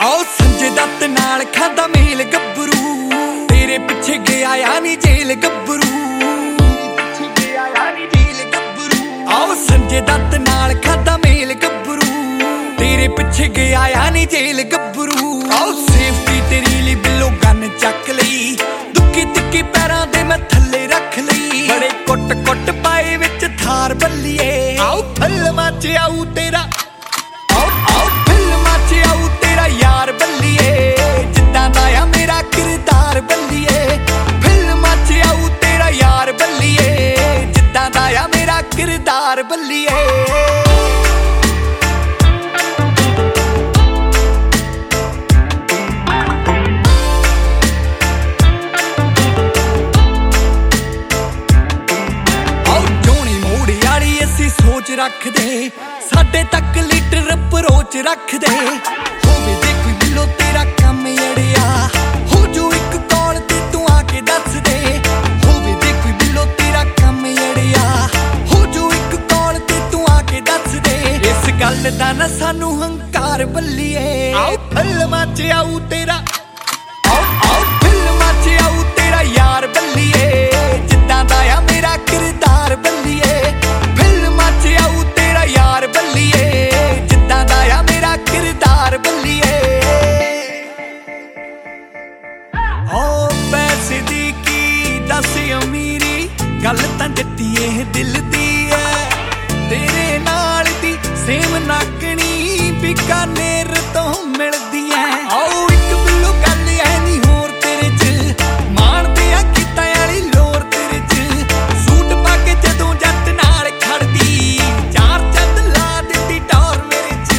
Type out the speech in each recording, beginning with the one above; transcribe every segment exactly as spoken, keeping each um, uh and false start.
आओ संजय दत्त नाल खादा मेल गब्बरू, तेरे पिछे गया यानी जेल गब्बरू। आओ संजय दत्त नाल खादा मेल गब्बरू, तेरे पिछे गया यानी जेल गब्बरू। आओ सेफ्टी तेरी ली बिलो गन चक लई, दुक्की तिक्की पैरां दे मैं थल्ले रख लई। बड़े कुट कुट पाए विच थार बल्लीए, आओ फिल्मां च आऊ तेरा, आओ आओ फिल्मां च आऊ तेरा यार बल्लीए, जिद्दां दा आ मेरा किरदार बल्लीए। फिल्मां च आऊ तेरा यार बल्लीए, जिद्दां दा आ मेरा किरदार बल्लीए। सोच रख दे साडे तक लीडर अप्रोच रख दे, होवे जे कोई दिलों तेरा कम अड़िया, हो जो एक कॉल ते तू आके दस दे। होवे जे कोई दिलों तेरा कम अड़िया, हो जो एक कॉल ते तू आके दस दे। इस गल दा ना सानू हंकार बल्लीए, आओ फिल्मां च आऊ तेरा, आओ आओ फिल्मां च आऊ तेरा यार बल्लीए, जिद्दां दा आ मेरा किरदार बल्लीए। पैसे दी की दस अमीरी, गल तां जट्टीए दिल दी है, तेरे नाल दी सेम नाकनी बीकानेर तो मिलदी है। आओ एक बिल्लो गल है नी होर तेरे च, माणदे आ गीतां वाली लोर तेरे च। सूट पा के जदों जट नाल खड़दी, चार चंद ला दित्ती टौर मेरे च।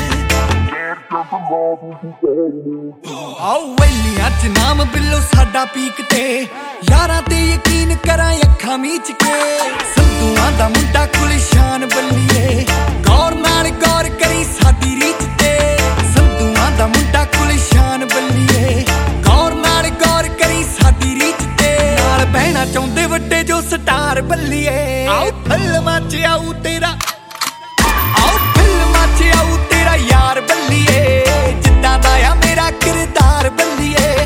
आओ वैलियां च नाम बिल्लो साडा पीक ते, यारां ते यकीन करां अखां मीच के। संधूआं दा मुंडा गुलशान बल्लीए, गौर नाल गौर करी साडी रीच ते। संधूआं दा मुंडा गुलशान बल्लीए, गौर नाल गौर करी साडी रीच ते। नाल बहना चाहुंदे वड्डे जो स्टार बल्लीए, आओ फिल्मां च आऊ तेरा, आओ फिल्मां च आऊ तेरा यार बल्लीए, जिद्दां दा आ मेरा किरदार बल्लीए।